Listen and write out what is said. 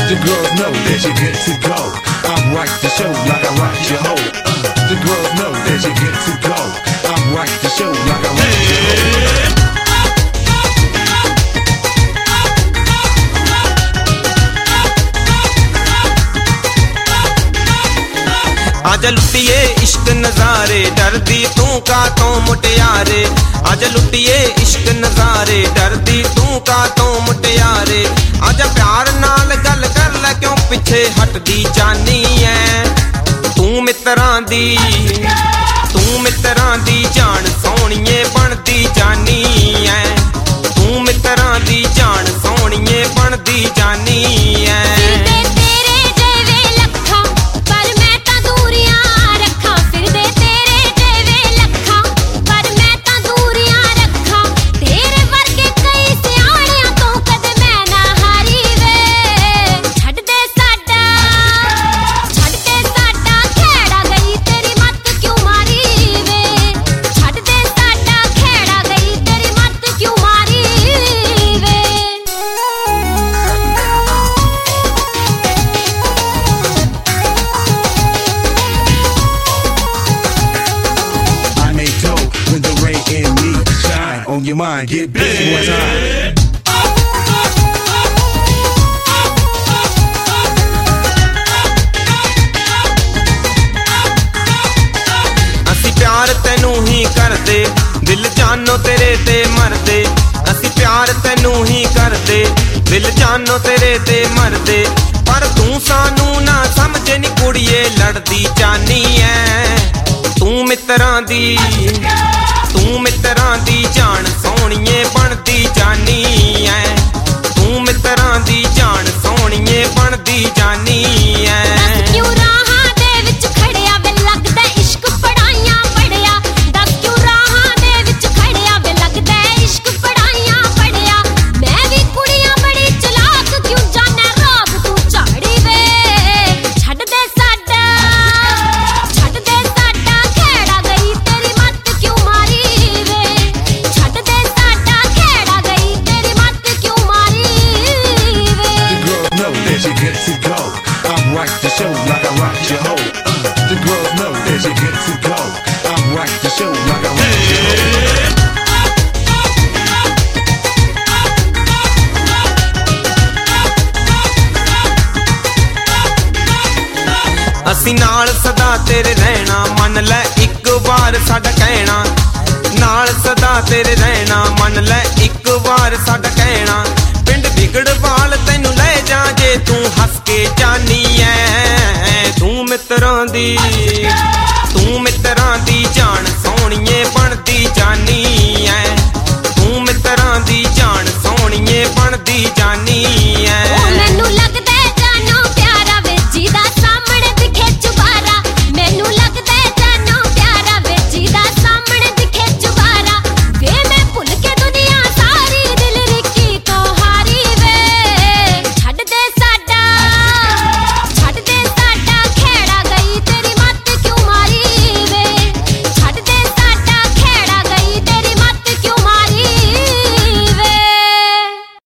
The girls know that you get to go. I'm right the show like I rock your hoe. The girls know that you get to go. I'm right the show like I rock your hoe. आजा लुटिए इश्क नजारे डरदी तू का तो मुटियारे आजा लुटिए इश्क नजारे डरदी तू का तो मुटियारे आजा प्यार नाल गल कर ले क्यों पिछे हटदी जानी है तू मित्रां दी जान सोहणीए बनदी जानी है तू मित्रां दी जान सोहणीए बनदी जानी है On your mind, get busy one time. ਅਸੀਂ ਪਿਆਰ ਤੈਨੂੰ ਹੀ ਕਰਦੇ ਦਿਲ ਜਾਨੋ ਤੇਰੇ ਤੇ ਮਰਦੇ ਅਸੀਂ ਪਿਆਰ ਤੈਨੂੰ ਹੀ ਕਰਦੇ ਦਿਲ ਜਾਨੋ ਤੇਰੇ ਤੇ ਮਰਦੇ ਪਰ ਤੂੰ ਸਾਨੂੰ ਨਾ ਸਮਝੇ ਨੀ ਕੁੜੀਏ ਲੜਦੀ ਜਾਨੀ ਐ ਤੂੰ ਮਿੱਤਰਾਂ ਦੀ ਜਾਨ ਸੋਹਣੀਏ ਬਣਦੀ ਜਾਨੀ ਐ ਤੂੰ ਮਿੱਤਰਾਂ ਦੀ ਜਾਨ ਸੋਹਣੀਏ ਬਣਦੀ ਜਾਨੀ ਐ ਕਿਉਂ ਰਾਹਾਂ ਦੇ ਵਿੱਚ ਖੜਿਆ ਵੇ ਲੱਗਦਾ ਇਸ਼ਕ ਪੜਾਈਆਂ ਪੜਿਆ ਦੱਸ ਕਿਉਂ ਰਾਹਾਂ ਦੇ ਵਿੱਚ ਖੜਿਆ ਵੇ ਲੱਗਦਾ ਇਸ਼ਕ ਪੜਾਈਆਂ ਪੜਿਆ ਮੈਂ ਵੀ ਕੁੜੀਆਂ ਬੜੀ ਚਲਾਕ ਕਿਉਂ ਜਾਣੇ ਰਾਤ ਤੂੰ ਝਾੜੀ ਵੇ ਛੱਡ ਦੇ ਸਾਡਾ ਖੇੜਾ ਗਈ ਤੇਰੀ ਮੱਤ ਕਿਉਂ ਮਾਰੀ you get to go. I'm right the show like I rock your hoe. The girls know that you get to go. I'm right the show like I rock your hoe. ਅਸੀਂ ਨਾਲ ਸਦਾ ਤੇਰੇ ਰਹਿਣਾ ਮੰਨ ਲੈ ਇੱਕ ਵਾਰ ਸਾਡਾ ਕਹਿਣਾ ਨਾਲ ਸਦਾ ਤੇਰੇ ਰਹਿਣਾ ਮੰਨ ਲੈ ਇੱਕ ਵਾਰ ਸਾਡਾ ਕਹਿਣਾ ਪਿੰਡ ਵਿਗੜਵਾਲ ਤੈਨੂੰ ਲੈ ਜਾ ਜੇ ਤੂੰ ਹੱਸ ਕੇ ਜਾਨੀ ਐ ਤੂੰ ਮਿੱਤਰਾਂ ਦੀ